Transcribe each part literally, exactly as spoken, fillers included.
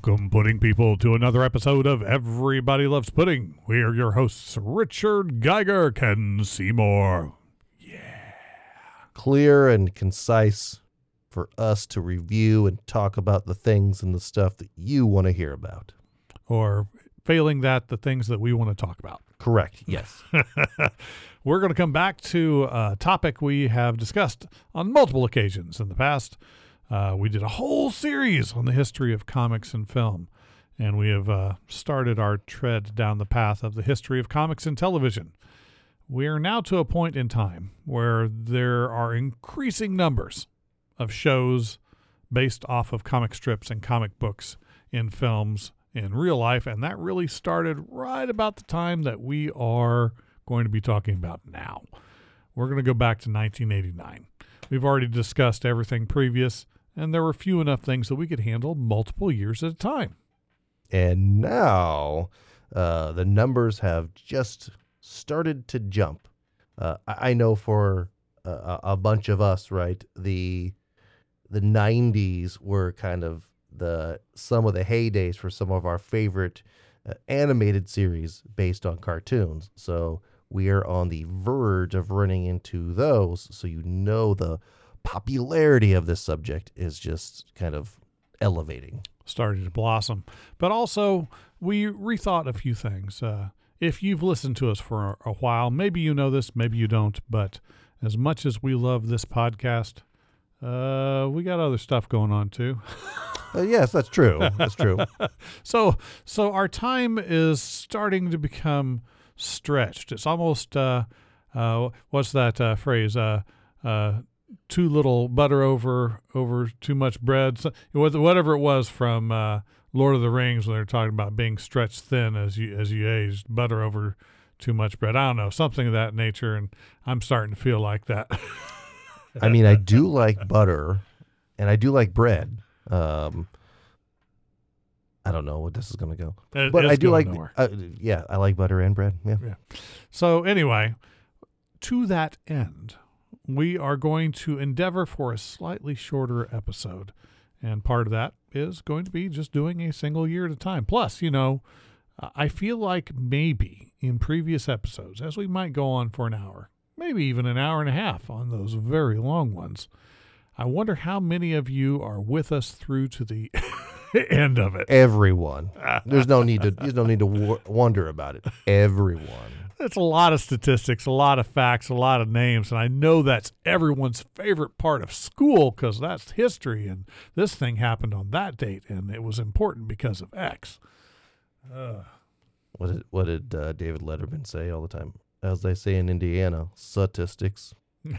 Welcome, pudding people, to another episode of Everybody Loves Pudding. We are your hosts, Richard Geiger, Ken Seymour. Yeah. Clear and concise for us to review and talk about the things and the stuff that you want to hear about. Or, failing that, the things that we want to talk about. Correct, yes. We're going to come back to a topic we have discussed on multiple occasions in the past. Uh, we did a whole series on the history of comics and film, and we have uh, started our tread down the path of the history of comics and television. We are now to a point in time where there are increasing numbers of shows based off of comic strips and comic books in films in real life, and that really started right about the time that we are going to be talking about now. We're going to go back to nineteen eighty-nine. We've already discussed everything previous, and there were few enough things that we could handle multiple years at a time. And now uh, the numbers have just started to jump. Uh, I, I know for uh, a bunch of us, right, the the nineties were kind of the some of the heydays for some of our favorite uh, animated series based on cartoons. So we are on the verge of running into those, so you know the popularity of this subject is just kind of elevating. Starting to blossom. But also, we rethought a few things. Uh, if you've listened to us for a while, maybe you know this, maybe you don't, but as much as we love this podcast, uh, we got other stuff going on too. uh, yes, that's true. That's true. so, so our time is starting to become stretched. It's almost, uh, uh, what's that uh, phrase? Uh, uh, too little butter over over too much bread. So, whatever it was from uh, Lord of the Rings when they're talking about being stretched thin as you as you aged, butter over too much bread. I don't know, something of that nature, and I'm starting to feel like that. I mean, I do like butter, and I do like bread. Um, I don't know what this is going to go, it, but I do like. Uh, yeah, I like butter and bread. Yeah. yeah. So anyway, to that end, we are going to endeavor for a slightly shorter episode, and part of that is going to be just doing a single year at a time. Plus, you know, I feel like maybe in previous episodes, as we might go on for an hour, maybe even an hour and a half on those very long ones, I wonder how many of you are with us through to the end of it. Everyone. There's no need to. There's no need to w- wonder about it. Everyone. That's a lot of statistics, a lot of facts, a lot of names, and I know that's everyone's favorite part of school because that's history, and this thing happened on that date, and it was important because of X. Uh. What did what did uh, David Letterman say all the time? As they say in Indiana, statistics.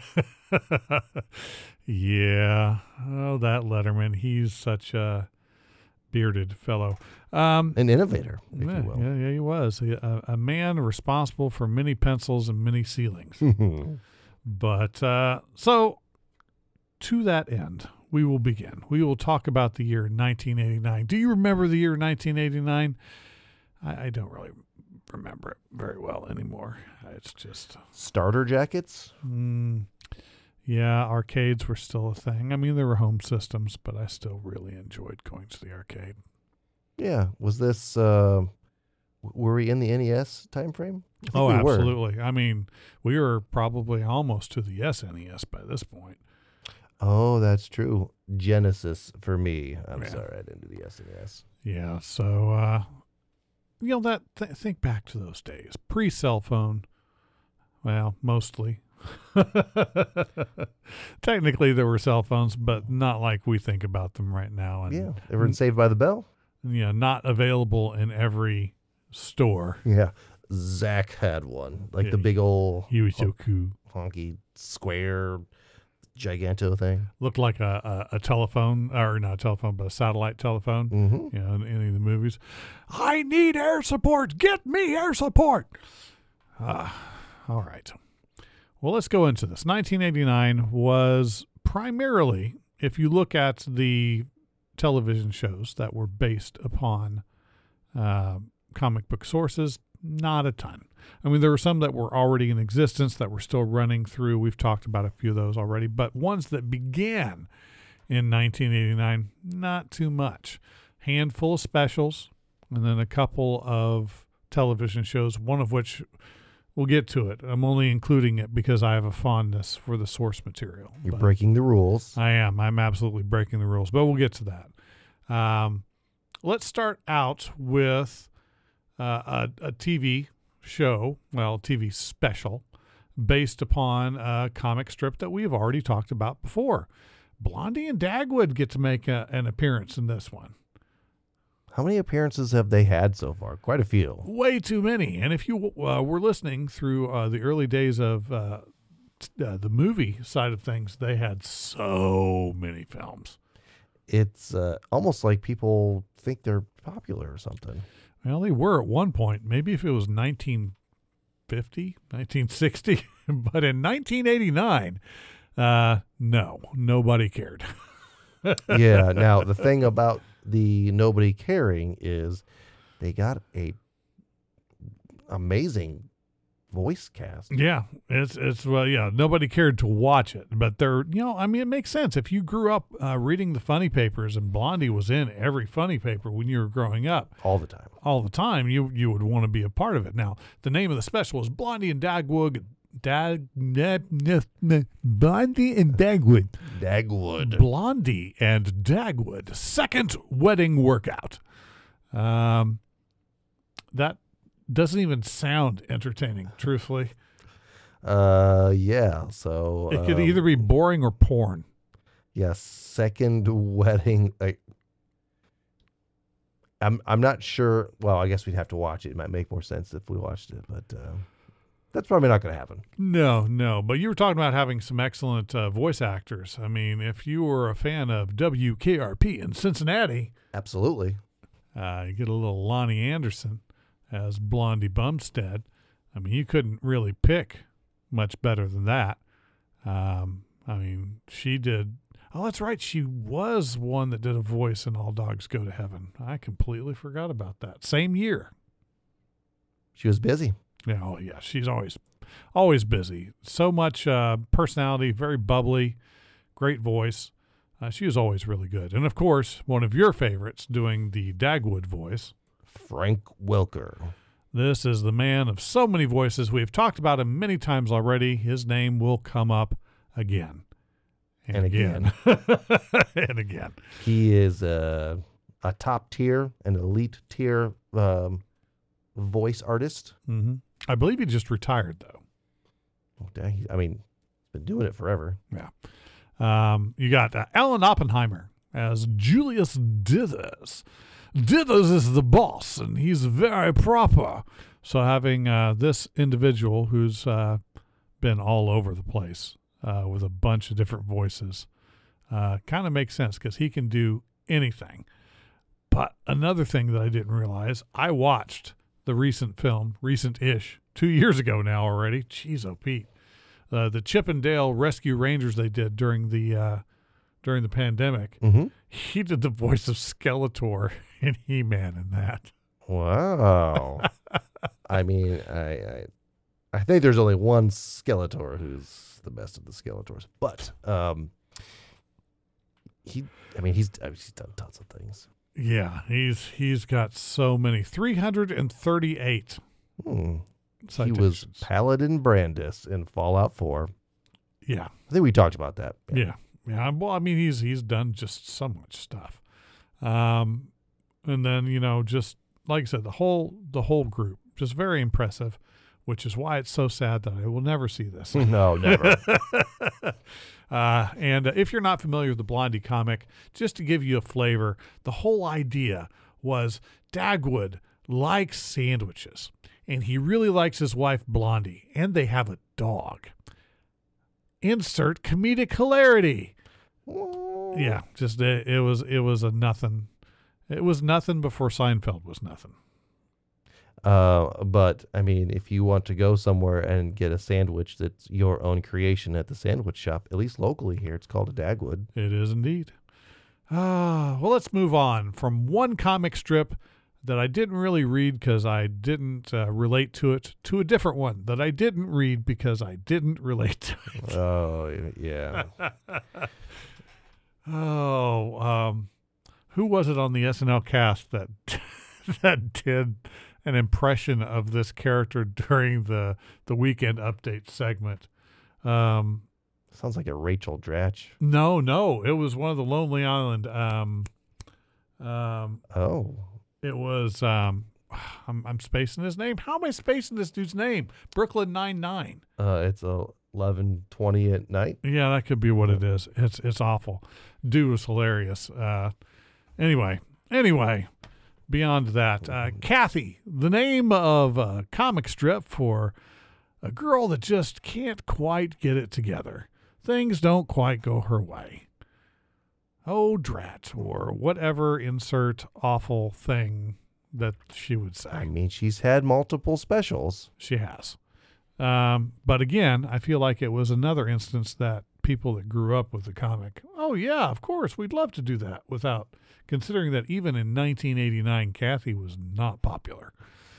Yeah. Oh, that Letterman. He's such a bearded fellow. Um, An innovator, if yeah, you will. Yeah, yeah, he was. A, a man responsible for many pencils and many ceilings. But, uh, so, to that end, we will begin. We will talk about the year nineteen eighty-nine. Do you remember the year nineteen eighty-nine? I, I don't really remember it very well anymore. It's just... Starter jackets? Mm, yeah, arcades were still a thing. I mean, there were home systems, but I still really enjoyed going to the arcade. Yeah. Was this, uh, were we in the N E S time frame? Oh, we absolutely. Were. I mean, we were probably almost to the S N E S by this point. Oh, that's true. Genesis for me. I'm yeah. sorry, I didn't do the S N E S. Yeah, so, uh, you know, that th- think back to those days. Pre-cell phone. Well, mostly. Technically, there were cell phones, but not like we think about them right now. And, yeah. Ever been Saved by the Bell? Yeah, not available in every store. Yeah. Zach had one. Like yeah, the big old he was so cool. honky square giganto thing. Looked like a, a, a telephone, or not a telephone, but a satellite telephone. Mm-hmm. You know, in any of the movies. I need air support. Get me air support. Uh, all right. Well, let's go into this. nineteen eighty-nine was primarily, if you look at the television shows that were based upon uh, comic book sources, not a ton. I mean, there were some that were already in existence that were still running through. We've talked about a few of those already, but ones that began in nineteen eighty-nine, not too much. handful of specials, and then a couple of television shows, one of which we'll get to it. I'm only including it because I have a fondness for the source material. You're But breaking the rules. I am. I'm absolutely breaking the rules, but we'll get to that. Um, let's start out with uh, a, a T V show, well, T V special, based upon a comic strip that we've already talked about before. Blondie and Dagwood get to make a, an appearance in this one. How many appearances have they had so far? Quite a few. Way too many. And if you uh, were listening through uh, the early days of uh, t- uh, the movie side of things, they had so many films. It's uh, almost like people think they're popular or something. Well, they were at one point. Maybe if it was nineteen fifty, nineteen sixty. But in nineteen eighty-nine, uh, no, nobody cared. Yeah. Now, the thing about the nobody caring is they got a amazing voice cast. Yeah, it's it's well, yeah. Nobody cared to watch it, but they're you know, I mean, it makes sense if you grew up uh, reading the funny papers, and Blondie was in every funny paper when you were growing up, All the time. all the time. You you would want to be a part of it. Now, the name of the special is Blondie and Dagwood. Dag, ne, ne, ne, Blondie and Dagwood. Dagwood. Blondie and Dagwood. Second wedding workout. Um, that doesn't even sound entertaining, truthfully. Uh, yeah. So It could um, either be boring or porn. yeah, second wedding. Like, I'm I'm not sure. Well, I guess we'd have to watch it. It might make more sense if we watched it, but uh, that's probably not going to happen. No, no. But you were talking about having some excellent uh, voice actors. I mean, if you were a fan of W K R P in Cincinnati, Absolutely. uh, you get a little Lonnie Anderson as Blondie Bumstead. I mean, you couldn't really pick much better than that. Um, I mean, she did. Oh, that's right. She was one that did a voice in All Dogs Go to Heaven. I completely forgot about that. Same year. She was busy. Yeah, oh yeah, she's always, always busy. So much uh, personality, very bubbly, great voice. Uh, she was always really good. And of course, one of your favorites doing the Dagwood voice. Frank Welker. This is the man of so many voices. We've talked about him many times already. His name will come up again. And, And again. and again. He is a, a top tier, an elite tier um, voice artist. Mm-hmm. I believe he just retired, though. Okay. I mean, he's been doing it forever. Yeah. Um, you got uh, Alan Oppenheimer as Julius Dithers. Dithers is the boss, and he's very proper. So having uh, this individual who's uh, been all over the place uh, with a bunch of different voices uh, kind of makes sense because he can do anything. But another thing that I didn't realize, I watched the recent film, recent-ish, two years ago now already. Jeez, oh Pete. Uh, the Chip and Dale Rescue Rangers they did during the uh, during the pandemic. Mm-hmm. He did the voice of Skeletor and He-Man in that. Wow. I mean, I, I I think there's only one Skeletor who's the best of the Skeletors, but um, he, I mean, he's he's done tons of things. Yeah, he's he's got so many. three hundred thirty-eight Hmm. He citations. was Paladin Brandis in Fallout four. Yeah, I think we talked about that. yeah, yeah. Well, I mean, he's he's done just so much stuff. Um, and then, you know, just like I said, the whole the whole group, just very impressive, which is why it's so sad that I will never see this. No, never. Uh, and uh, if you're not familiar with the Blondie comic, just to give you a flavor, the whole idea was Dagwood likes sandwiches, and he really likes his wife Blondie, and they have a dog. Insert comedic hilarity. Yeah, just uh, it was it was a nothing. It was nothing before Seinfeld was nothing. Uh, but I mean, if you want to go somewhere and get a sandwich that's your own creation at the sandwich shop, at least locally here, it's called a Dagwood. It is indeed. Ah, well, let's move on from one comic strip that I didn't really read because I didn't uh, relate to it to a different one that I didn't read because I didn't relate to it. Oh, yeah. Oh, um, who was it on the S N L cast that that did an impression of this character during the the weekend update segment? Um, Sounds like a Rachel Dratch. no, no, it was one of the Lonely Island. Um, um, Oh. it was. Um, I'm, I'm spacing his name. How am I spacing this dude's name? Brooklyn Nine-Nine. Uh, it's eleven twenty at night. Yeah, that could be what it is. It's it's awful. Dude was hilarious. Uh, anyway, anyway, beyond that, uh, Kathy, the name of a comic strip for a girl that just can't quite get it together. Things don't quite go her way. Oh, drat, or whatever insert awful thing that she would say. I mean, she's had multiple specials. She has. Um, but again, I feel like it was another instance that people that grew up with the comic, oh, yeah, of course, we'd love to do that, without considering that even in nineteen eighty-nine, Kathy was not popular.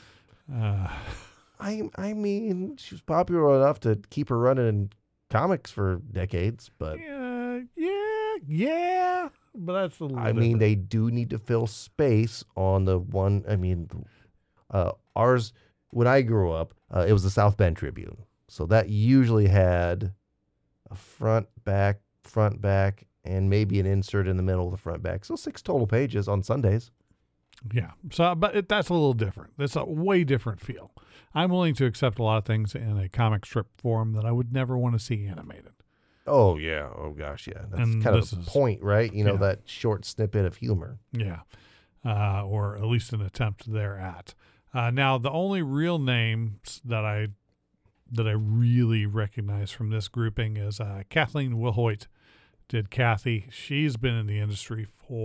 Uh, I I mean, she was popular enough to keep her running in comics for decades, but yeah, yeah, yeah, but that's a little I mean, different. they do need to fill space on the one. I mean, uh, ours, when I grew up, uh, it was the South Bend Tribune. So that usually had a front, back, front, back, and maybe an insert in the middle of the front, back. So six total pages on Sundays. Yeah. So, but it, that's a little different. It's a way different feel. I'm willing to accept a lot of things in a comic strip form that I would never want to see animated. Oh, yeah. Oh, gosh, yeah. That's And kind of this the is- point, right? You know, yeah. that short snippet of humor. Yeah. Uh, or at least an attempt thereat. Uh, now, the only real names that I that I really recognize from this grouping is uh, Kathleen Wilhoit did Kathy. She's been in the industry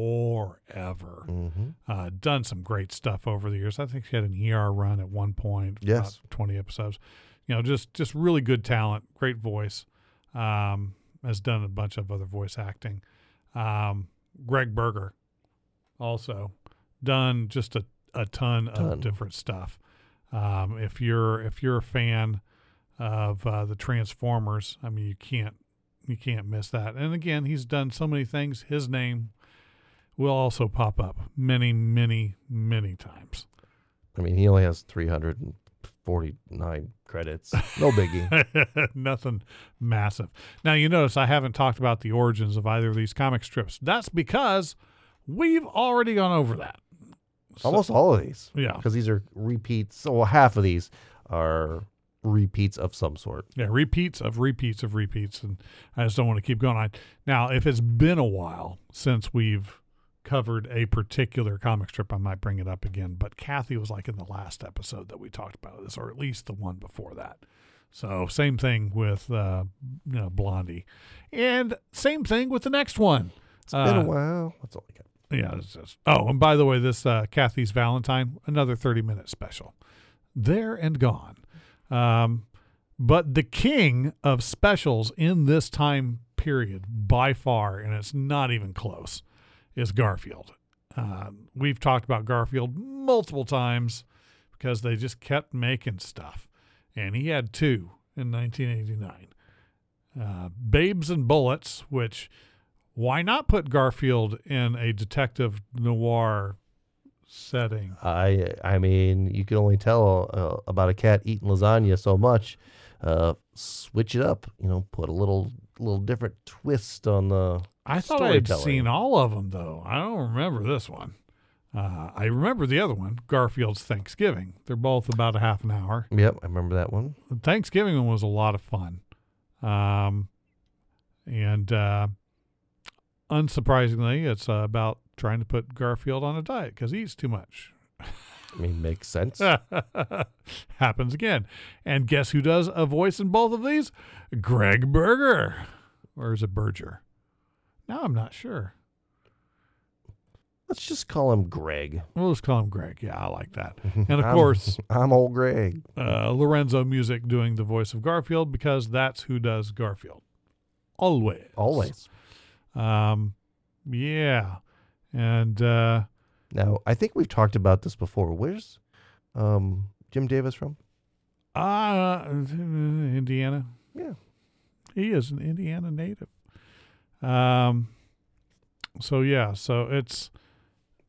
forever. Mm-hmm. Uh, done some great stuff over the years. I think she had an E R run at one point. Yes. About twenty episodes. You know, just just really good talent, great voice. Um, has done a bunch of other voice acting. Um, Greg Berger also done just a, a ton, Ton. of different stuff. Um, if you're if you're a fan of uh, the Transformers, I mean, you can't you can't miss that. And again, he's done so many things. His name will also pop up many, many, many times. I mean, he only has three hundred forty-nine credits. No biggie. Nothing massive. Now, you notice I haven't talked about the origins of either of these comic strips. That's because we've already gone over that. So- Almost all of these. Yeah. Because these are repeats. So well, half of these are repeats of some sort. Yeah, repeats of repeats of repeats, and I just don't want to keep going on. Now, if it's been a while since we've covered a particular comic strip, I might bring it up again, but Kathy was like in the last episode that we talked about this, or at least the one before that. So same thing with uh, you know, Blondie, and same thing with the next one. It's been Uh, a while. That's all I got. Yeah. It's just, oh, and by the way, this uh, Kathy's Valentine, another thirty minute special. There and gone. Um, but the king of specials in this time period, by far, and it's not even close, is Garfield. Uh, we've talked about Garfield multiple times because they just kept making stuff. And he had two in nineteen eighty-nine. Uh, Babes and Bullets, which, why not put Garfield in a detective noir setting? I I mean, you can only tell uh, about a cat eating lasagna so much. Uh, switch it up. You know, put a little little different twist on the. I thought I had storytelling. seen all of them, though. I don't remember this one. Uh, I remember the other one, Garfield's Thanksgiving. They're both about a half an hour. Yep, I remember that one. The Thanksgiving one was a lot of fun. Um, and uh, unsurprisingly, it's uh, about trying to put Garfield on a diet because he eats too much. I mean, makes sense. Happens again. And guess who does a voice in both of these? Greg Berger. Or is it Berger? Now I'm not sure. Let's just call him Greg. We'll just call him Greg. Yeah, I like that. And of I'm- course, I'm old Greg. uh, Lorenzo Music doing the voice of Garfield because that's who does Garfield. Always. Always. Um, yeah. And uh, Now, I think we've talked about this before. Where's um, Jim Davis from? uh, Indiana. Yeah. He is an Indiana native. Um, so yeah, so it's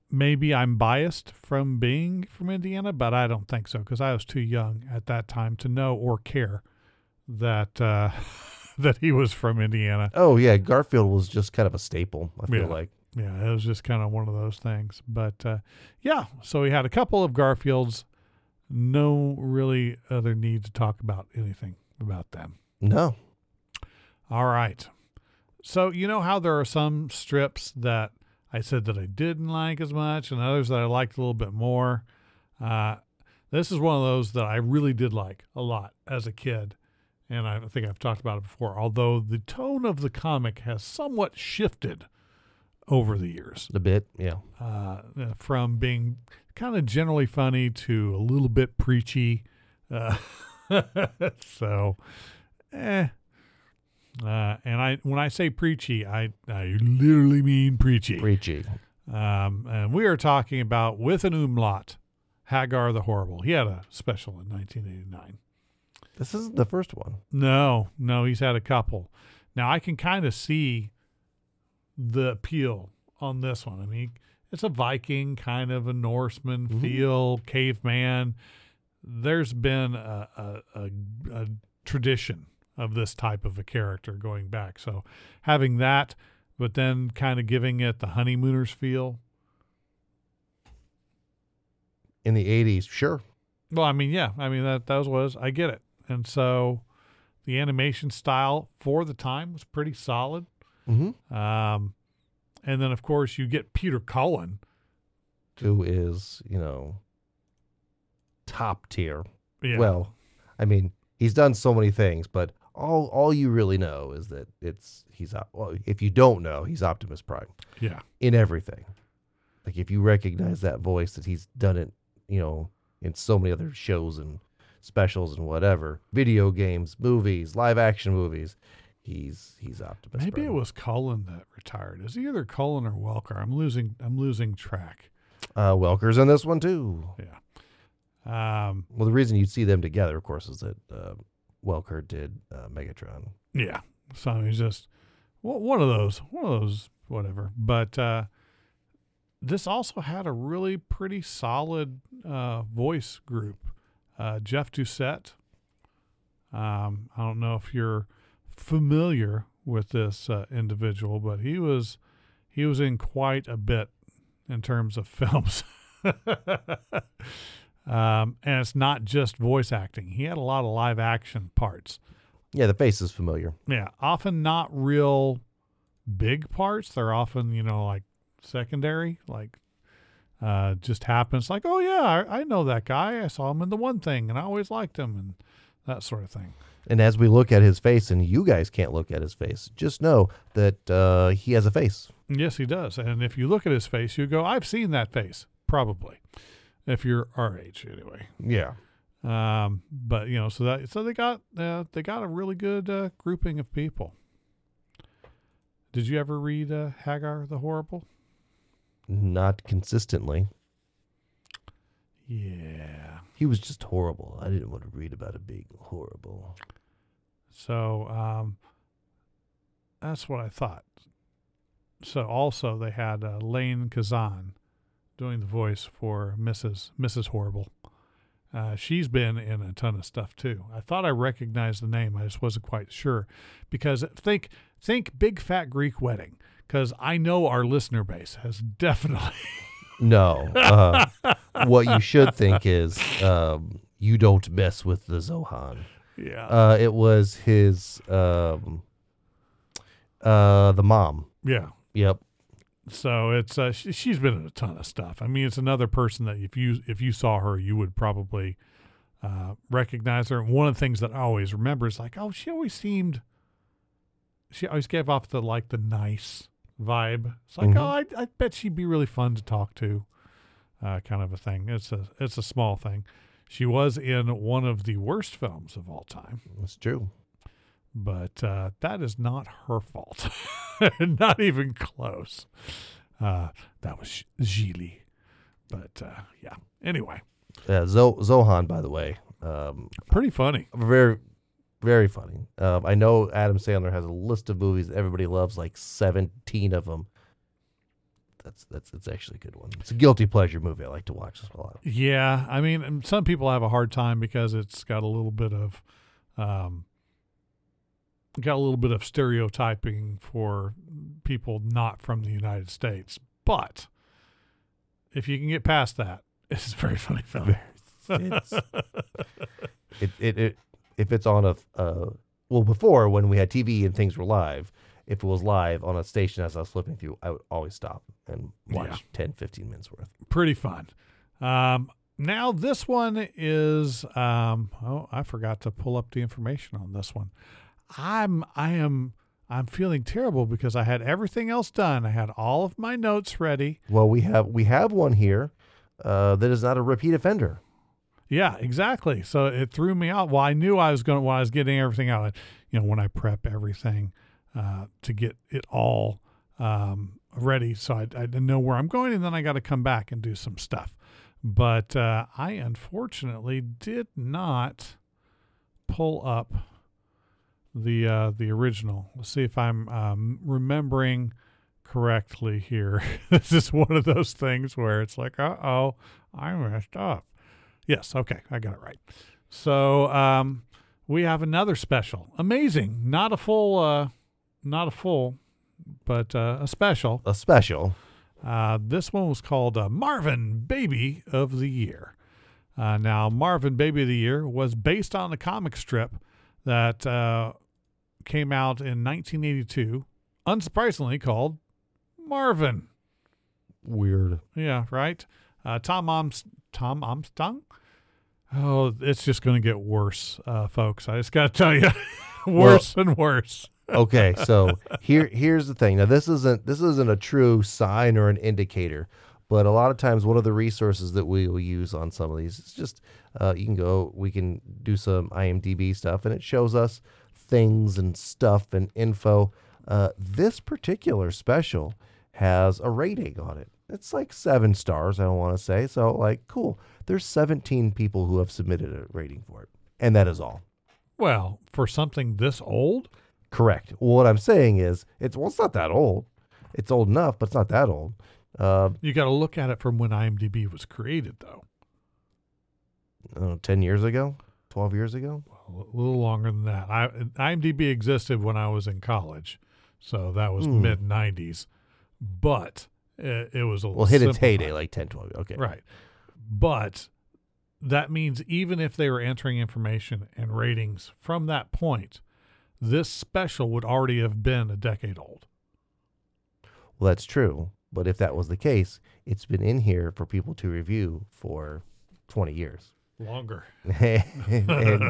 maybe I'm biased from being from Indiana, but I don't think so because I was too young at that time to know or care that uh, that he was from Indiana. Oh yeah, Garfield was just kind of a staple, I feel Yeah. like. Yeah, it was just kind of one of those things. But uh, yeah, so we had a couple of Garfields. No really other need to talk about anything about them. No. All right. So you know how there are some strips that I said that I didn't like as much and others that I liked a little bit more. Uh, this is one of those that I really did like a lot as a kid. And I think I've talked about it before, although the tone of the comic has somewhat shifted over the years, A bit, yeah. uh, from being kind of generally funny to a little bit preachy. Uh, so, eh. Uh, and I, when I say preachy, I, I literally mean preachy. Preachy. Um, and we are talking about With an Umlaut, Hagar the Horrible. He had a special in nineteen eighty-nine. This isn't the first one. No, no, he's had a couple. Now I can kind of see the appeal on this one. I mean, it's a Viking, kind of a Norseman Mhm. feel, caveman. There's been a, a, a, a tradition of this type of a character going back. So having that, but then kind of giving it the honeymooners feel. In the eighties, sure. Well, I mean, yeah, I mean, that, that was, was, I get it. And so the animation style for the time was pretty solid. Mm-hmm. Um, and then, of course, you get Peter Cullen. Who is, you know, top tier. Yeah. Well, I mean, he's done so many things, but all all you really know is that it's he's op- well, if you don't know, he's Optimus Prime yeah. in everything. Like if you recognize that voice, that he's done it, you know, in so many other shows and specials and whatever, video games, movies, live action movies. He's he's Optimus Maybe Prime. it was Cullen that retired. Is either Cullen or Welker? I'm losing. I'm losing track. Uh, Welker's in this one too. Yeah. Um. Well, the reason you see them together, of course, is that uh, Welker did uh, Megatron. Yeah. So he's just well, one of those. One of those. Whatever. But uh, this also had a really pretty solid uh, voice group. Uh, Jeff Doucette. Um. I don't know if you're familiar with this uh, individual, but he was he was in quite a bit in terms of films. um, and it's not just voice acting. He had a lot of live action parts. Yeah, the face is familiar. Yeah, often not real big parts. They're often, you know, like secondary, like uh, just happens like, oh yeah, I, I know that guy. I saw him in the one thing and I always liked him and that sort of thing. And as we look at his face, and you guys can't look at his face, just know that uh, he has a face. Yes, he does. And if you look at his face, you go, I've seen that face, probably, if you're our age anyway. Yeah. Um, but you know, so that so they got uh, they got a really good uh, grouping of people. Did you ever read uh, Hagar the Horrible? Not consistently. Yeah. He was just horrible. I didn't want to read about a big horrible. So um, that's what I thought. So also they had uh, Lane Kazan doing the voice for Missus Missus Horrible. Uh, she's been in a ton of stuff too. I thought I recognized the name. I just wasn't quite sure because think think Big Fat Greek Wedding, because I know our listener base has definitely. No. Uh, what you should think is um, you don't mess with the Zohan. Yeah. Uh, it was his, um, uh, the mom. Yeah. Yep. So it's uh, sh- she's been in a ton of stuff. I mean, it's another person that if you if you saw her, you would probably uh, recognize her. And one of the things that I always remember is like, oh, she always seemed, she always gave off the like the nice vibe. It's like, Mhm. oh, I, I bet she'd be really fun to talk to, uh, kind of a thing. It's a it's a small thing. She was in one of the worst films of all time. That's true. But uh, that is not her fault. Not even close. Uh, that was Gigli. But uh, yeah. Anyway, Uh, Zo- Zohan, by the way, um, pretty funny. very, very funny. Um, I know Adam Sandler has a list of movies that everybody loves, like seventeen of them. that's that's it's actually a good one. It's a guilty pleasure movie. I like to watch a lot. Yeah, I mean, and some people have a hard time because it's got a little bit of, um, got a little bit of stereotyping for people not from the United States. But if you can get past that, it's a very funny film. It's, it, it it if it's on a uh, well before when we had T V and things were live. If it was live on a station as I was flipping through, I would always stop and watch Yeah. ten, fifteen minutes worth. Pretty fun. Um, now this one is, um, oh, I forgot to pull up the information on this one. I'm, I am, I'm feeling terrible because I had everything else done. I had all of my notes ready. Well, we have we have one here uh, that is not a repeat offender. Yeah, exactly. So it threw me out. Well, I knew I was going to, when I was getting everything out, you know, when I prep everything, uh, to get it all, um, ready. So I, I didn't know where I'm going, and then I got to come back and do some stuff. But, uh, I unfortunately did not pull up the, uh, the original. Let's see if I'm, um, remembering correctly here. This is one of those things where it's like, uh-oh, I messed up. Yes. Okay. I got it right. So, um, we have another special. Amazing. Not a full, uh, not a full, but, uh, a special. A special. Uh, this one was called, uh, Marvin Baby of the Year. Uh, now Marvin Baby of the Year was based on a comic strip that, uh, came out in nineteen eighty-two, unsurprisingly called Marvin. Weird. Yeah. Right. Uh, Tom Arms, Tom Armstrong. Oh, it's just going to get worse, uh, folks. I just got to tell you, worse well, and worse. Okay, so here here's the thing. Now this isn't this isn't a true sign or an indicator, but a lot of times one of the resources that we will use on some of these is just uh, you can go. We can do some I M D B stuff, and it shows us things and stuff and info. Uh, this particular special has a rating on it. It's like seven stars, I don't want to say. So, like, cool. There's seventeen people who have submitted a rating for it. And that is all. Well, for something this old? Correct. Well, what I'm saying is, it's well, it's not that old. It's old enough, but it's not that old. Uh, you got to look at it from when I M D B was created, though. Uh, ten years ago? twelve years ago? Well, a little longer than that. I, IMDb existed when I was in college, so that was Mm. mid nineties. But it, it was a little Well, hit its simplified. heyday, like ten, twelve. Okay. Right. But that means even if they were entering information and ratings from that point, this special would already have been a decade old. Well, that's true. But if that was the case, it's been in here for people to review for twenty years. Longer. And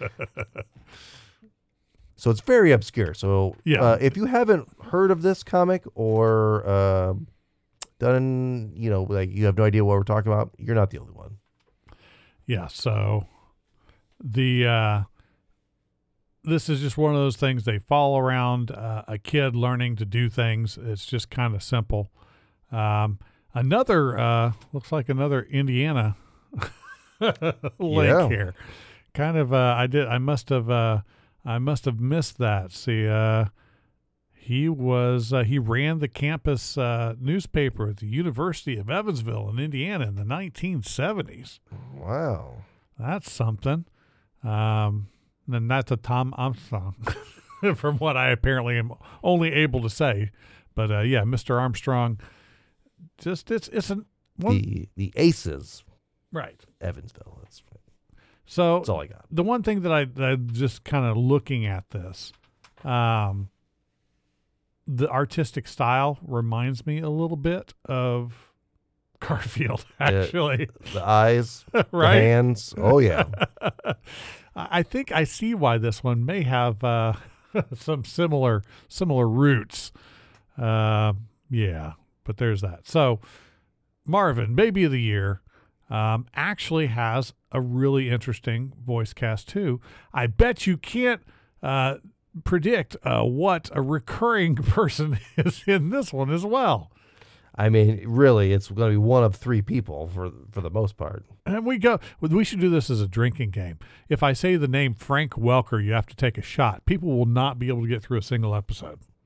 so it's very obscure. So Yeah. uh, if you haven't heard of this comic or uh, done, you know, like you have no idea what we're talking about, you're not the only one. Yeah. So the uh, this is just one of those things. They follow around uh, a kid learning to do things. It's just kind of simple. Um, another uh, looks like another Indiana link Yeah. here. Kind of. Uh, I did. I must have. Uh, I must have missed that. See, uh, he was. Uh, he ran the campus uh, newspaper at the University of Evansville in Indiana in the nineteen seventies. Wow. That's something. Um, and that's a Tom Armstrong, from what I apparently am only able to say. But uh, yeah, Mister Armstrong. Just it's it's an one, The the Aces, right. Evansville. That's So that's all I got. the one thing that I that I just kind of looking at this, um, the artistic style reminds me a little bit of Garfield, actually. The eyes, Right? the hands. Oh yeah. I think I see why this one may have uh, some similar similar roots. Uh, yeah, but there's that. So Marvin, Baby of the Year, um, actually has a really interesting voice cast too. I bet you can't uh, predict uh, what a recurring person is in this one as well. I mean, really, it's going to be one of three people for for the most part. And we go. We should do this as a drinking game. If I say the name Frank Welker, you have to take a shot. People will not be able to get through a single episode.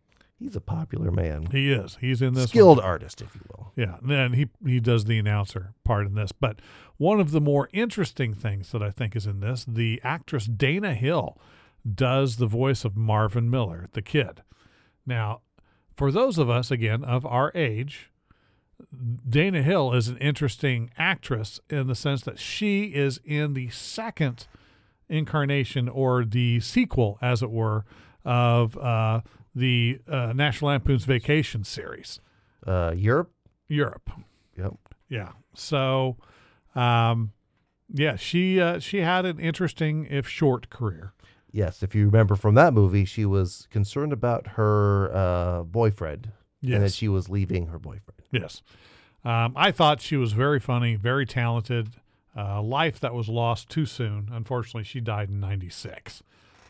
He's a popular man. He is. He's in this Skilled one. artist, if you will. Yeah, and then he he does the announcer part in this. But one of the more interesting things that I think is in this, the actress Dana Hill does the voice of Marvin Miller, the kid. Now, for those of us, again, of our age, Dana Hill is an interesting actress in the sense that she is in the second incarnation, or the sequel, as it were, of uh, the uh, National Lampoon's Vacation series. Uh, Europe? Europe. Yep. Yeah. So, um, yeah, she uh, she had an interesting, if short, career. Yes, if you remember from that movie, she was concerned about her uh, boyfriend, Yes. and that she was leaving her boyfriend. Yes. Um, I thought she was very funny, very talented. Uh, life that was lost too soon. Unfortunately, she died in ninety-six.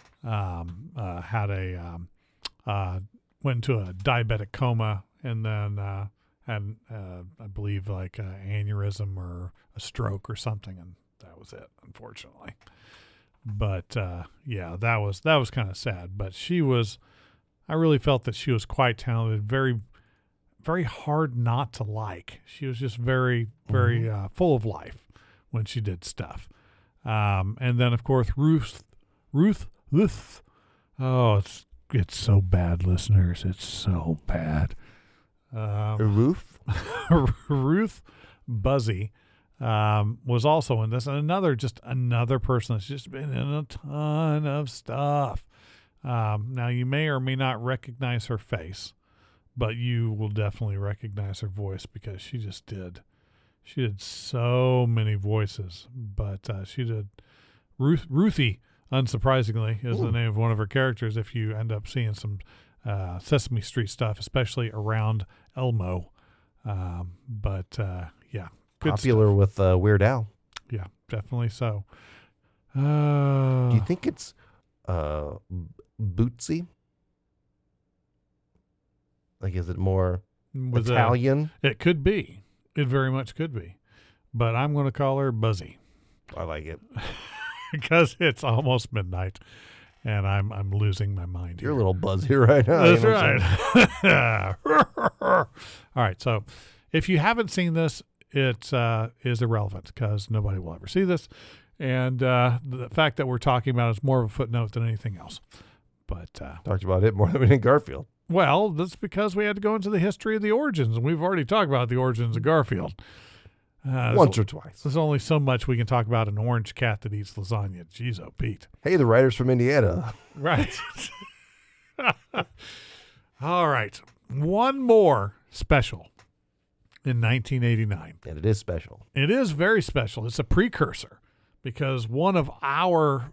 Um, uh, had a um, uh, went into a diabetic coma, and then uh, had, uh, I believe, like an aneurysm or a stroke or something, and that was it, unfortunately. But uh, yeah, that was that was kind of sad. But she was, I really felt that she was quite talented, very, very hard not to like. She was just very, very uh, full of life when she did stuff. Um, and then, of course, Ruth, Ruth, Ruth. Oh, it's it's so bad, listeners. It's so bad. Um, Ruth? Ruth Buzzy um, was also in this, and another just another person that's just been in a ton of stuff. Um, now, you may or may not recognize her face, but you will definitely recognize her voice because she just did. She did so many voices, but uh, she did Ruth Ruthie, unsurprisingly, is Ooh. the name of one of her characters. If you end up seeing some uh, Sesame Street stuff, especially around Elmo, um, but uh, yeah, good Popular stuff. with uh, Weird Al. Yeah, definitely so. Uh, Do you think it's uh, Bootsy? Like, is it more with a- Italian? it could be. It very much could be, but I'm going to call her Buzzy. I like it. Because it's almost midnight, and I'm I'm losing my mind You're here. a little buzzy right now. That's you know what I'm saying? right. All right. So, if you haven't seen this, it uh, is irrelevant because nobody will ever see this, and uh, the fact that we're talking about it is more of a footnote than anything else. But uh, Talked about it more than we did Garfield. well, that's because we had to go into the history of the origins, and we've already talked about the origins of Garfield. Uh, Once there's, or twice. there's only so much we can talk about an orange cat that eats lasagna. Jeez, oh, Pete. Hey, the writers from Indiana. Right. All right. One more special in nineteen eighty-nine. And it is special. It is very special. It's a precursor because one of our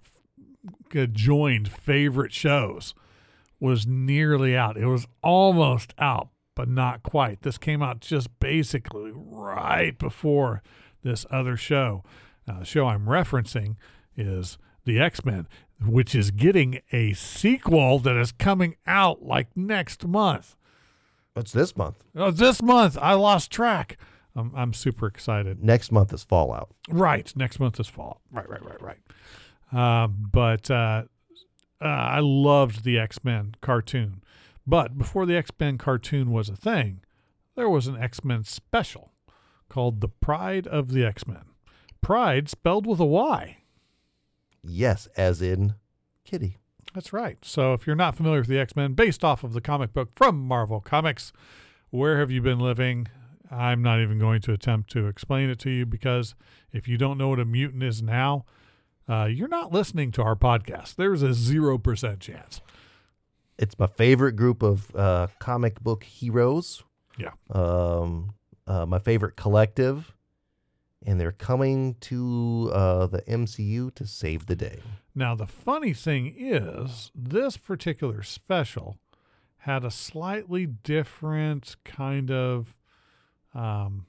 joined favorite shows was nearly out. It was almost out, but not quite. This came out just basically right before this other show. Now, the show I'm referencing is The X-Men, which is getting a sequel that is coming out like next month. What's this month? Oh, this month. I lost track. I'm, I'm super excited. Next month is Fallout. Right. Next month is fall. Right, right, right, right. Um, but uh, uh, I loved the X-Men cartoon. But before the X-Men cartoon was a thing, there was an X-Men special called The Pride of the X-Men. Pride spelled with a Y. Yes, as in Kitty. That's right. So if you're not familiar with the X-Men, based off of the comic book from Marvel Comics, where have you been living? I'm not even going to attempt to explain it to you because if you don't know what a mutant is now, uh, you're not listening to our podcast. There's a zero percent chance. It's my favorite group of uh, comic book heroes. Yeah. Um, uh, my favorite collective. And they're coming to uh, the M C U to save the day. Now, the funny thing is, this particular special had a slightly different kind of um,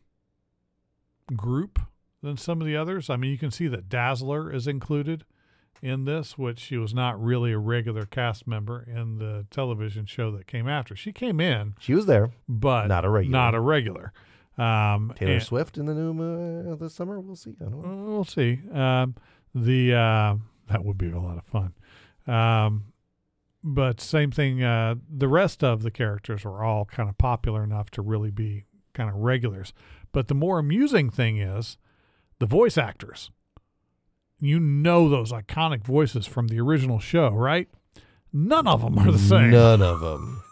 group than some of the others. I mean, you can see that Dazzler is included in this, which she was not really a regular cast member in the television show that came after. She came in, She was there. but Not a regular. Not a regular. Um, Taylor and- Swift in the new uh, this summer. We'll see. I don't know. We'll see. Um, the uh, that would be a lot of fun. Um, but same thing. Uh, the rest of the characters were all kind of popular enough to really be kind of regulars. But the more amusing thing is the voice actors. You know those iconic voices from the original show, right? None of them are the same. None of them.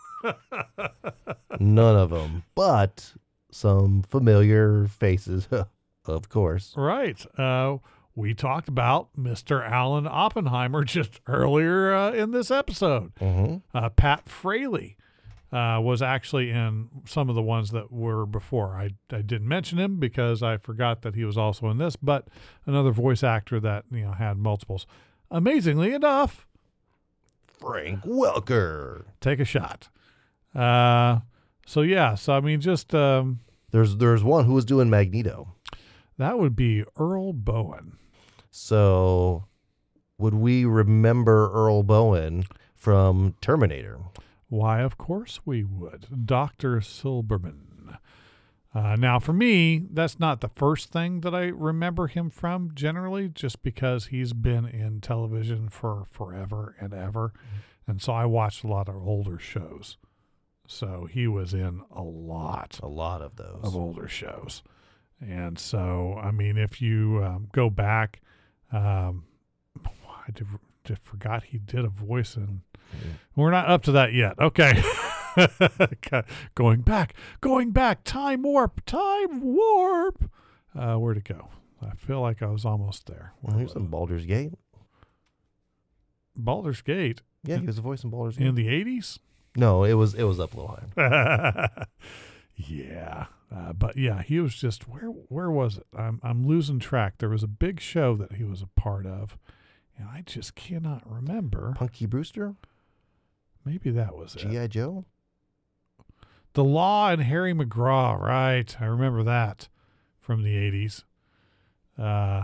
None of them. But some familiar faces, of course. Right. Uh, we talked about Mister Alan Oppenheimer just earlier uh, in this episode. Mm-hmm. Uh, Pat Fraley uh, was actually in some of the ones that were before. I, I didn't mention him because I forgot that he was also in this, but another voice actor that, you know, had multiples. Amazingly enough, Frank Welker. take a shot. Uh, so yeah, so I mean, just um, There's there's one who was doing Magneto. that would be Earl Bowen. So would we remember Earl Bowen from Terminator? Why, of course we would. Doctor Silberman. Uh, now, for me, that's not the first thing that I remember him from generally, just because he's been in television for forever and ever. And so I watched a lot of older shows. So he was in a lot A lot of those. of older shows. And so, I mean, if you um, go back, um, I did, did, forgot he did a voice in. Mhm. We're not up to that yet. Okay. going back, going back, time warp, time warp. Uh, where'd it go? I feel like I was almost there. Well, he was in Baldur's Gate. Baldur's Gate Yeah, he was a voice in Baldur's Gate. in the eighties? No, it was it was up a little higher. Yeah. Uh, but yeah, he was just, where where was it? I'm I'm losing track. There was a big show that he was a part of, and I just cannot remember. Punky Brewster? Maybe that was it. G I. Joe? The Law and Harry McGraw, right. I remember that from the eighties. Uh,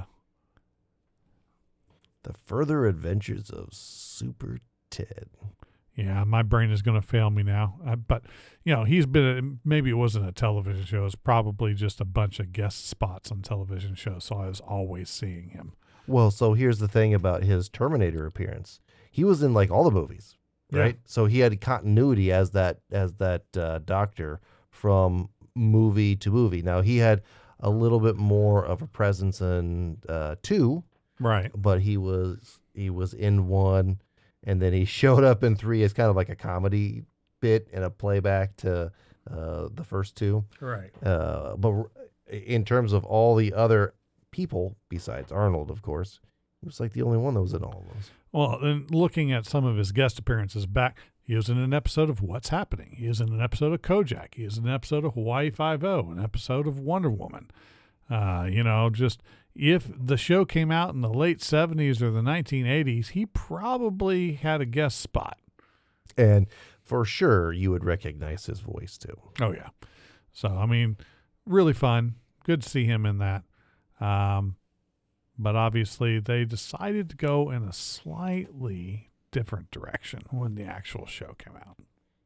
The Further Adventures of Super Ted. yeah, my brain is going to fail me now. Uh, but, you know, he's been, in, maybe it wasn't a television show. It was probably just a bunch of guest spots on television shows, so I was always seeing him. Well, so here's the thing about his Terminator appearance. He was in like all the movies, right? Yeah. So he had continuity as that as that uh, doctor from movie to movie. Now he had a little bit more of a presence in uh, two, Right. but he was he was in one, and then he showed up in three as kind of like a comedy bit and a playback to uh, the first two. Right. Uh, but r- in terms of all the other people besides Arnold, of course, he was like the only one that was in all of those. Well, and looking at some of his guest appearances back, he was in an episode of What's Happening. He is in an episode of Kojak. He is in an episode of Hawaii Five-O, an episode of Wonder Woman. Uh, you know, just if the show came out in the late seventies or the nineteen eighties, he probably had a guest spot. And for sure, you would recognize his voice too. Oh, yeah. So, I mean, really fun. Good to see him in that. Um, but obviously, they decided to go in a slightly different direction when the actual show came out.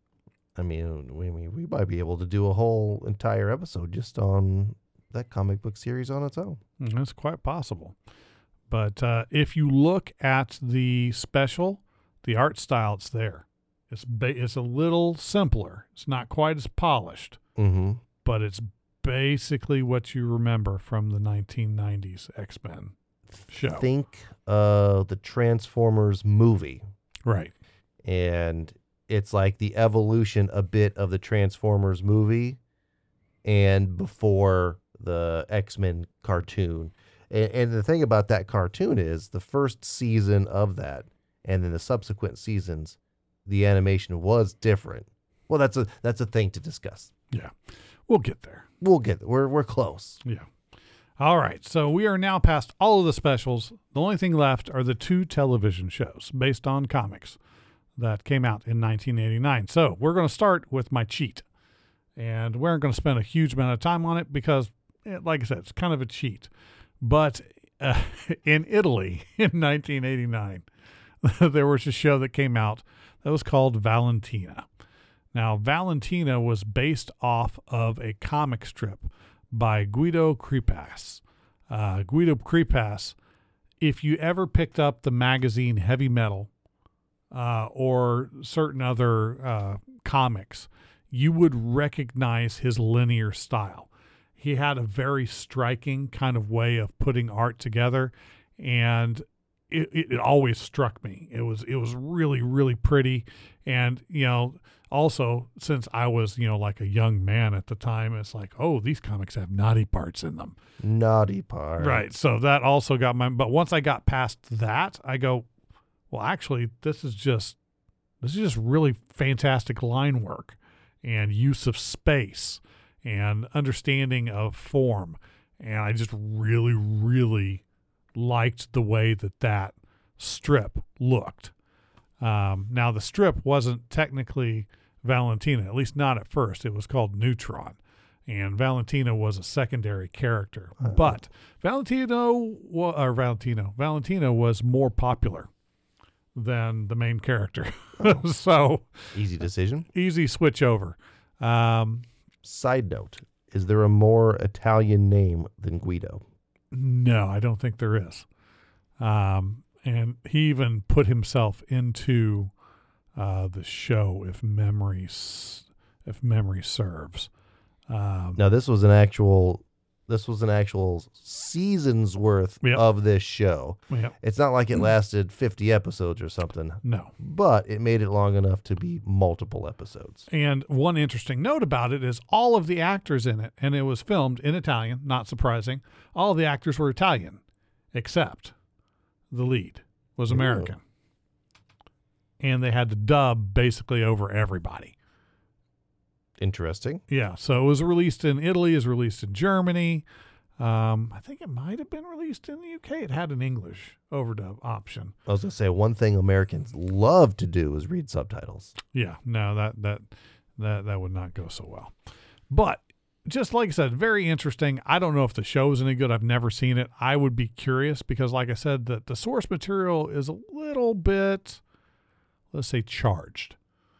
I mean, we we, we might be able to do a whole entire episode just on that comic book series on its own. Mm, That's quite possible. But uh, if you look at the special, the art style, it's there. It's ba- it's a little simpler. It's not quite as polished, Mm-hmm. but it's basically what you remember from the nineteen nineties X-Men show. Think uh the Transformers movie, Right. and it's like the evolution a bit of the Transformers movie and before the X-Men cartoon. And, and the thing about that cartoon is the first season of that and then the subsequent seasons, the animation was different. Well, that's a that's a thing to discuss. Yeah. We'll get there. We'll get we're we're close. Yeah. All right. So we are now past all of the specials. The only thing left are the two television shows based on comics that came out in nineteen eighty-nine. So we're going to start with my cheat. And we aren't going to spend a huge amount of time on it because, eh, like I said, it's kind of a cheat. But uh, in Italy in nineteen eighty-nine, there was a show that came out that was called Valentina. Now, Valentina was based off of a comic strip by Guido Crepas. Uh, Guido Crepas, if you ever picked up the magazine Heavy Metal, uh, or certain other uh, comics, you would recognize his linear style. He had a very striking kind of way of putting art together, and it, it, it always struck me. It was it was really, really pretty. And, you know, also, since I was, you know, like a young man at the time, it's like, oh, these comics have naughty parts in them. Naughty part. Right. So that also got my, but once I got past that, I go, well, actually, this is just, this is just really fantastic line work and use of space and understanding of form. And I just really, really liked the way that that strip looked. Um, now, the strip wasn't technically Valentina, at least not at first. It was called Neutron, and Valentina was a secondary character. Uh-huh. But Valentino, wa- or Valentino, Valentina was more popular than the main character. So Easy decision. easy switch over. Um, Side note, is there a more Italian name than Guido? no, I don't think there is. Um, and he even put himself into uh, the show, if memory s- if memory serves. Um, Now, this was an actual this was an actual season's worth Yep. of this show. yeah, It's not like it lasted fifty episodes or something, no. but it made it long enough to be multiple episodes. And one interesting note about it is all of the actors in it, and it was filmed in Italian, not surprising. All of the actors were Italian, except the lead was American. And they had to dub basically over everybody. Interesting. Yeah, so it was released in Italy, it was released in Germany. Um, I think it might have been released in the U K. It had an English overdub option. I was going to say, one thing Americans love to do is read subtitles. Yeah, no, that that that that would not go so well. But just like I said, very interesting. I don't know if the show is any good. I've never seen it. I would be curious because, like I said, the, the source material is a little bit, let's say, charged.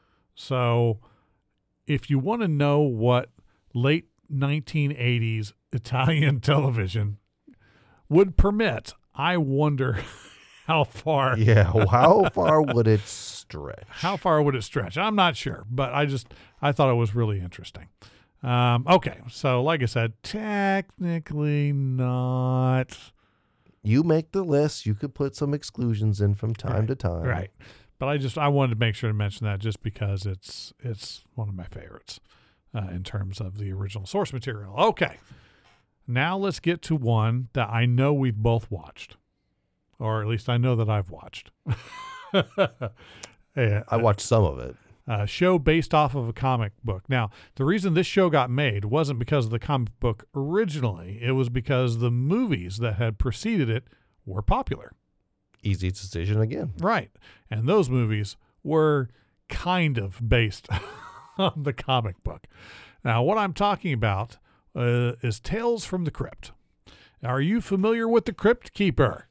So if you want to know what late nineteen eighties Italian television would permit, I wonder how far Yeah, well, how far would it stretch? how far would it stretch? I'm not sure, but I just I thought it was really interesting. Um, okay, so like I said, technically not You make the list. You could put some exclusions in from time Right, to time. right, but I just I wanted to make sure to mention that just because it's it's one of my favorites uh, in terms of the original source material. Okay, now let's get to one that I know we've both watched, or at least I know that I've watched. Yeah, I watched some of it. uh, show based off of a comic book. Now, the reason this show got made wasn't because of the comic book originally. It was because the movies that had preceded it were popular. Easy decision again. Right. And those movies were kind of based on the comic book. Now, what I'm talking about uh, is Tales from the Crypt. Are you familiar with the Crypt Keeper?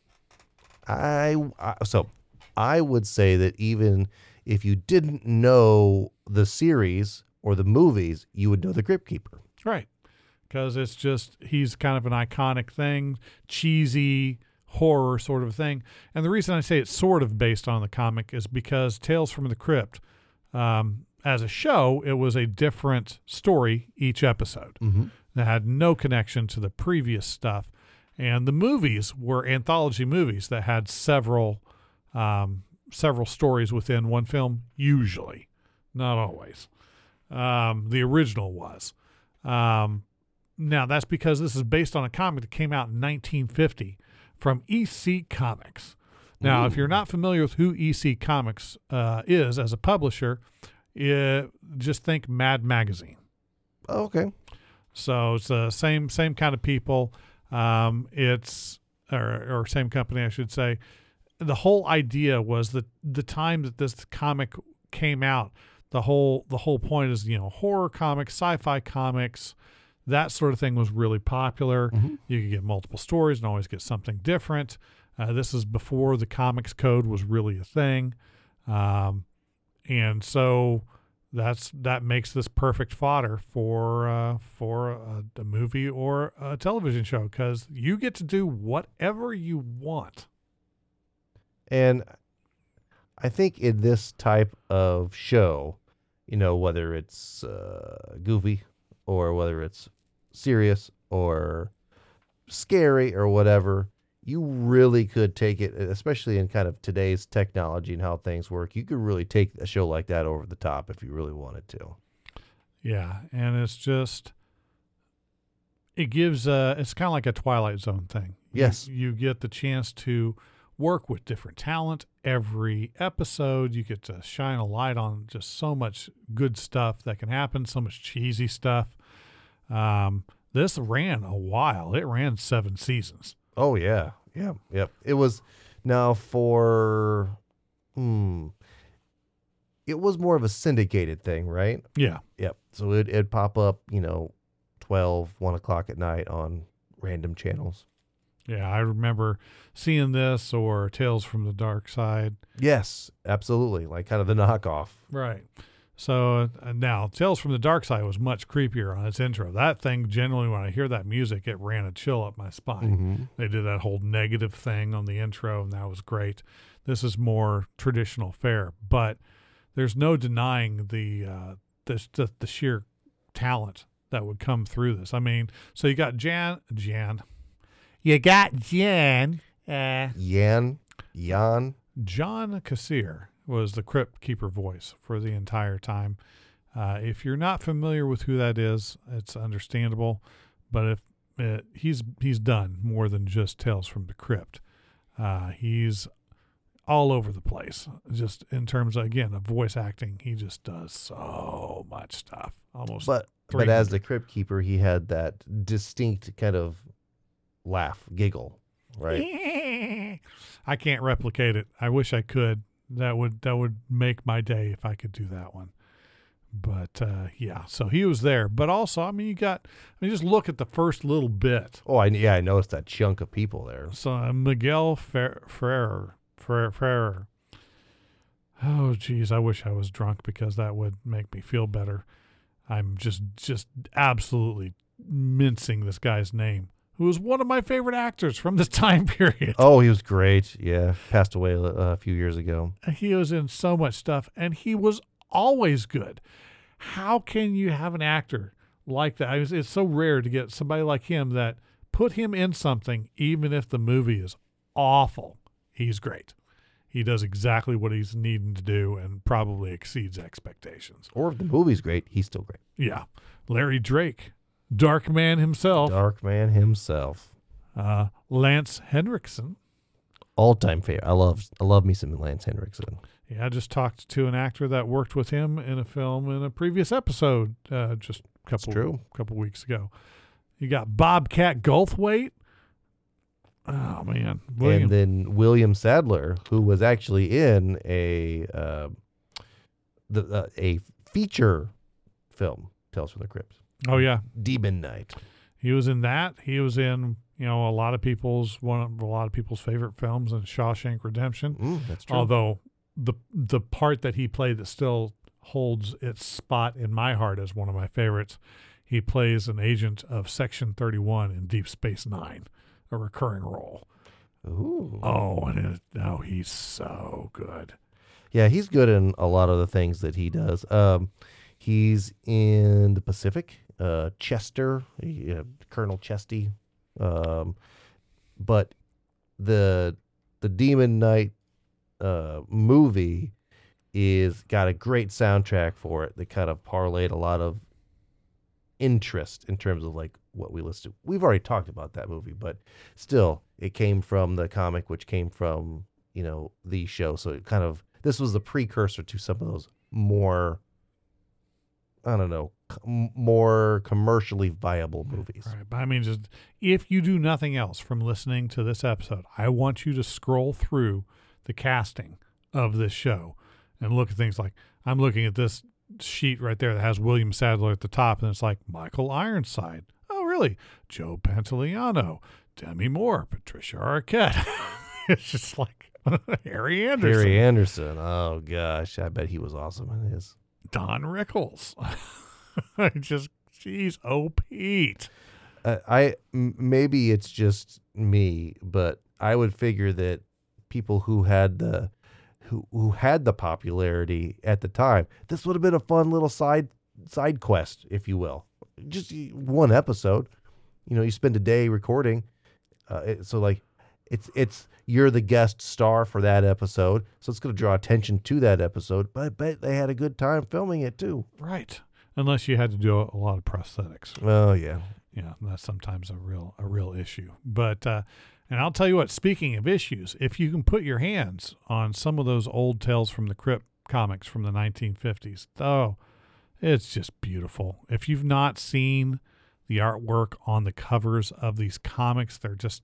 I, I so I would say that even if you didn't know the series or the movies, you would know the Crypt Keeper. Right. Because it's just, he's kind of an iconic thing, cheesy horror sort of thing. And the reason I say it's sort of based on the comic is because Tales from the Crypt, um, as a show, it was a different story each episode Mm-hmm. that had no connection to the previous stuff. And the movies were anthology movies that had several um, several stories within one film, usually, not always. Um, the original was. Um, now, that's because this is based on a comic that came out in nineteen fifty from E C Comics. Now, Ooh. if you're not familiar with who E C Comics uh, is as a publisher, it, just think Mad Magazine. Oh, okay. So it's the same same kind of people. Um, it's or, or same company, I should say. The whole idea was that the time that this comic came out, the whole the whole point is, you know, horror comics, sci-fi comics, that sort of thing was really popular. Mm-hmm. You could get multiple stories and always get something different. Uh, this is before the comics code was really a thing, um, and so that's that makes this perfect fodder for uh, for a, a movie or a television show because you get to do whatever you want. And I think in this type of show, you know, whether it's uh, goofy or whether it's serious or scary or whatever, you really could take it, especially in kind of today's technology and how things work. You could really take a show like that over the top if you really wanted to. Yeah, and it's just it gives uh it's kind of like a Twilight Zone thing. You- Yes. you get the chance to work with different talent every episode. You get to shine a light on just so much good stuff that can happen, so much cheesy stuff. Um, this ran a while. It ran seven seasons. Oh yeah, yeah, yep. It was now for, hmm, it was more of a syndicated thing, right? Yeah. Yep. So it it'd pop up, you know, twelve, one o'clock at night on random channels. Yeah, I remember seeing this or Tales from the Dark Side. Yes, absolutely. Like kind of the knockoff. Right. So uh, now, Tales from the Dark Side was much creepier on its intro. That thing, generally, when I hear that music, it ran a chill up my spine. Mm-hmm. They did that whole negative thing on the intro, and that was great. This is more traditional fare, but there's no denying the uh, the, the the sheer talent that would come through this. I mean, so you got Jan, Jan, you got Jan, uh, Yan, Yan. John Kassir was the Crypt Keeper voice for the entire time. Uh, if you're not familiar with who that is, it's understandable. But if uh, he's he's done more than just Tales from the Crypt, uh, he's all over the place. Just in terms of, again, of voice acting, he just does so much stuff. Almost, But three but as hundred. the Crypt Keeper, he had that distinct kind of laugh, giggle, right? I can't replicate it. I wish I could. That would that would make my day if I could do that one. But uh, yeah, so he was there. But also, I mean, you got. I mean, just look at the first little bit. Oh, I yeah, I noticed that chunk of people there. So uh, Miguel Fer- Ferrer, Ferrer, Ferrer. Oh, geez, I wish I was drunk because that would make me feel better. I'm just just absolutely mincing this guy's name, who was one of my favorite actors from this time period. Oh, he was great. Yeah, passed away a, a few years ago. He was in so much stuff, and he was always good. How can you have an actor like that? I mean, it's so rare to get somebody like him that put him in something, even if the movie is awful. He's great. He does exactly what he's needing to do and probably exceeds expectations. Or if the movie's great, he's still great. Yeah. Larry Drake, Dark Man himself, Dark Man himself. uh, Lance Henriksen. All time favorite. I love I love me some Lance Henriksen. Yeah, I just talked to an actor that worked with him in a film in a previous episode uh, just a couple true. couple weeks ago. You got Bobcat Goldthwait. Oh man, William. And then William Sadler, who was actually in a uh, the uh, a feature film, Tales from the Crypt. oh yeah, Demon Night. he was in that. He was in you know a lot of people's one of a lot of people's favorite films in Shawshank Redemption. Mm, that's true. Although the the part that he played that still holds its spot in my heart as one of my favorites, he plays an agent of Section thirty-one in Deep Space Nine, a recurring role. Ooh. Oh, and it, oh, he's so good. Yeah, he's good in a lot of the things that he does. Um, he's in the Pacific, uh, Chester, uh, Colonel Chesty. Um, but the the Demon Knight uh, movie is got a great soundtrack for it that kind of parlayed a lot of interest in terms of like what we listen to. We've already talked about that movie, but still, it came from the comic, which came from you know the show. So it kind of this was the precursor to some of those more, I don't know, c- more commercially viable movies. Right, but I mean, just if you do nothing else from listening to this episode, I want you to scroll through the casting of this show and look at things like I'm looking at this sheet right there that has William Sadler at the top, and it's like Michael Ironside. Oh, really? Joe Pantoliano, Demi Moore, Patricia Arquette. It's just like Harry Anderson, Harry Anderson. Oh gosh, I bet he was awesome in his. Don Rickles. I just, geez, oh Pete. Uh, I m- maybe it's just me, but I would figure that people who had the who who had the popularity at the time. This would have been a fun little side side quest, if you will. Just one episode. You know, you spend a day recording. Uh, it, so like, it's it's you're the guest star for that episode, so it's going to draw attention to that episode. But I bet they had a good time filming it too. Right. Unless you had to do a, a lot of prosthetics. Oh yeah, Yeah, that's sometimes a real a real issue. But uh, and I'll tell you what. Speaking of issues, if you can put your hands on some of those old Tales from the Crypt comics from the nineteen fifties, oh, it's just beautiful. If you've not seen the artwork on the covers of these comics, they're just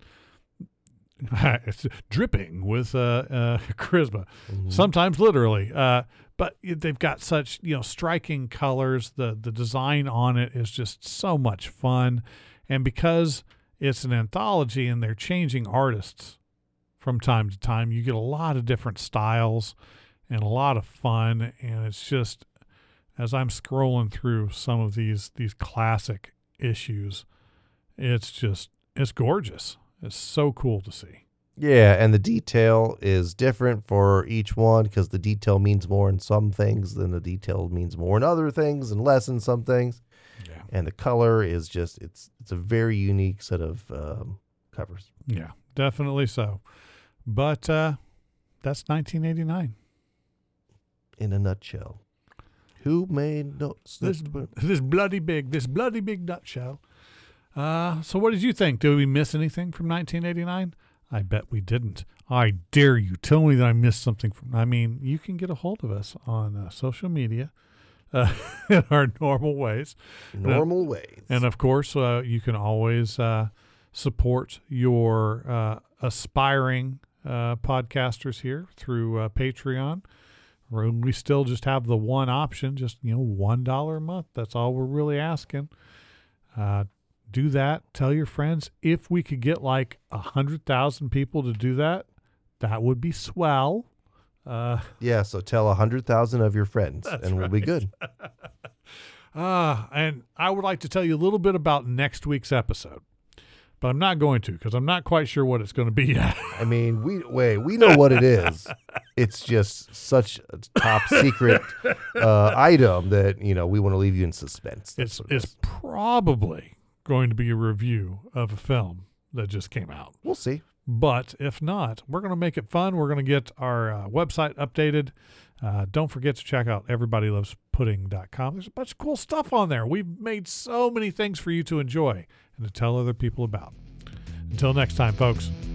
it's dripping with uh, uh, charisma, mm-hmm. sometimes literally. Uh, but they've got such, you know, striking colors. The the design on it is just so much fun. And because it's an anthology and they're changing artists from time to time, you get a lot of different styles and a lot of fun. And it's just, as I'm scrolling through some of these these classic issues, it's just, it's gorgeous. It's so cool to see. Yeah, and the detail is different for each one because the detail means more in some things than the detail means more in other things and less in some things. Yeah. And the color is just, it's it's a very unique set of um, covers. Yeah, definitely so. But uh, that's nineteen eighty-nine. In a nutshell. Who made notes? This, this bloody big, this bloody big nutshell. Uh, so what did you think? Did we miss anything from nineteen eighty-nine? I bet we didn't. I dare you. Tell me that I missed something from, I mean, you can get a hold of us on uh, social media uh, in our normal ways. Normal and, ways. And of course, uh, you can always uh, support your uh, aspiring uh, podcasters here through uh, Patreon. We still just have the one option, just, you know, one dollar a month. That's all we're really asking. Uh, do that. Tell your friends. If we could get like a hundred thousand people to do that, that would be swell. Uh, yeah. So tell a hundred thousand of your friends and we'll right. be good. uh, and I would like to tell you a little bit about next week's episode, but I'm not going to, because I'm not quite sure what it's going to be yet. I mean, we wait, we know what it is. It's just such a top secret uh, item that, you know, we want to leave you in suspense. That's It's, what it it's is. probably going to be a review of a film that just came out. We'll see. But if not, we're going to make it fun. We're going to get our uh, website updated. Uh, don't forget to check out everybody loves pudding dot com. There's a bunch of cool stuff on there. We've made so many things for you to enjoy and to tell other people about. Until next time, folks.